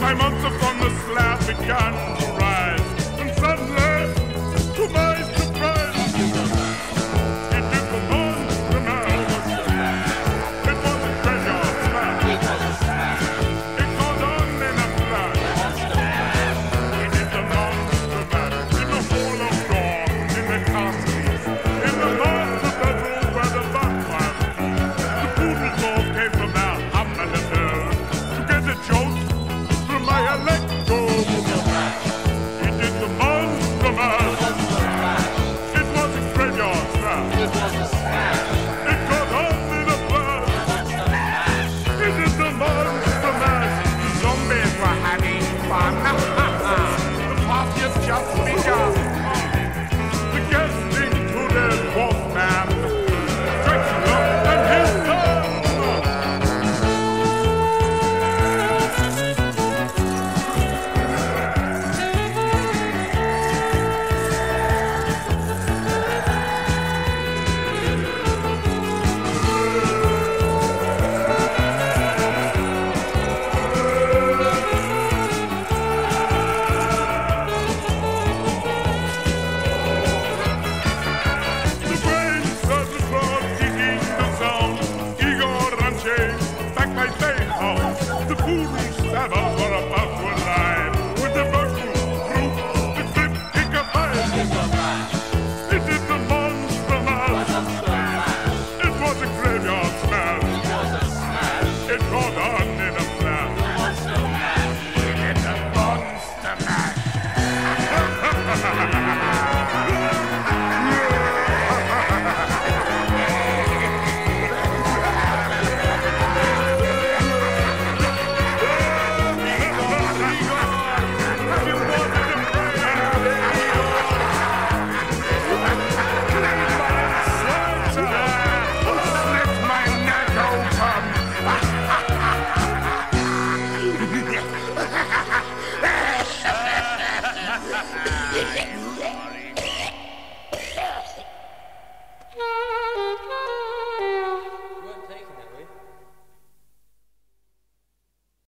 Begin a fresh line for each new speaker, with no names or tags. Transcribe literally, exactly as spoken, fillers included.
My monster from the slab began to rise, and suddenly, to my surprise, it did the monster mash. It was a graveyard smash. It got on in a flash. It did the monster mash in the hall of dawn, in the castle, in the master bedroom where the Batman. The poodle dog came from there, hum and a turn, to get a jolt from my electro. He did the monster mash. It was a graveyard smash. It got on in a flash. It did the monster mash. The zombies were having fun. The party had just begun. The guests included Wolfman, Dracula, and his son. The brain surgeons were digging the sound. Igor and Jay back by playhouse. The poodle stabber